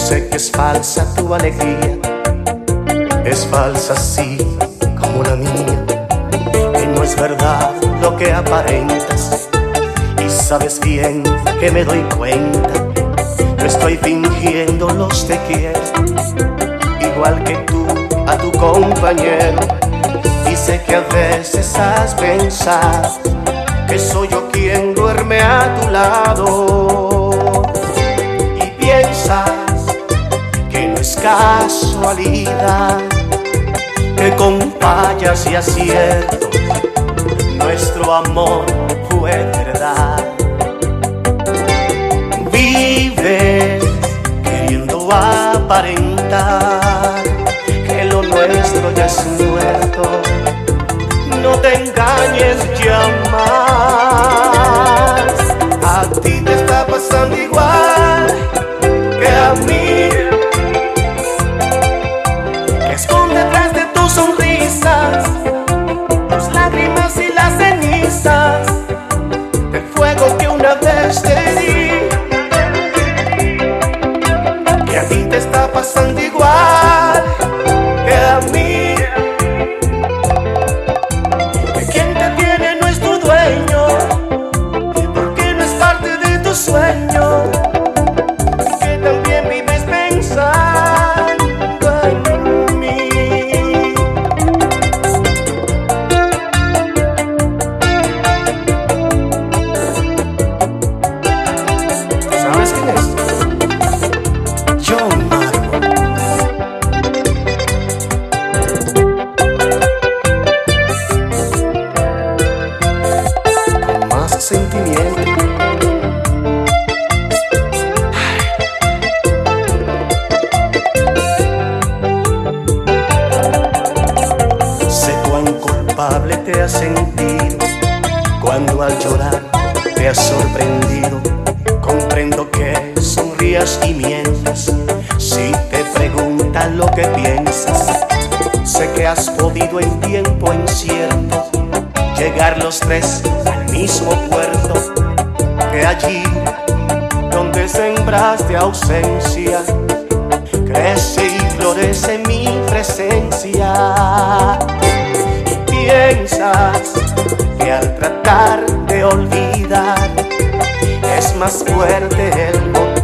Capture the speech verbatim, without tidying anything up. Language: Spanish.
sé que es falsa tu alegría, es falsa así como la mía, que no es verdad lo que aparentas, y sabes bien que me doy cuenta, no estoy fingiendo los te quiero, igual que tú a tu compañero, y sé que a veces has pensado que soy yo quien duerme a tu lado, y piensas que no es casualidad que con fallas y aciertos nuestro amor fue verdad. Vives queriendo aparentar que lo nuestro ya es muerto, no te engañes ya más. A ti te está pasando igual que a mí, que esconde detrás de tus sonrisas tus lágrimas y las cenizas del fuego que una vez te di. Que a ti te está pasando igual que a mí, que quien te tiene no es tu dueño, porque no es parte de tu sueño, que también vives pensando en mí. ¿Sabes quién es? John Marco. Con más sentimiento. Sé cuán culpable te has sentido cuando al llorar te has sorprendido. Comprendo que sonrías y mientas si te preguntan lo que piensas. Sé que has podido en tiempo incierto llegar los tres al mismo puerto, que allí donde sembraste ausencia crece y florece mi presencia. Y piensas que al tratar de olvidar es más fuerte el motor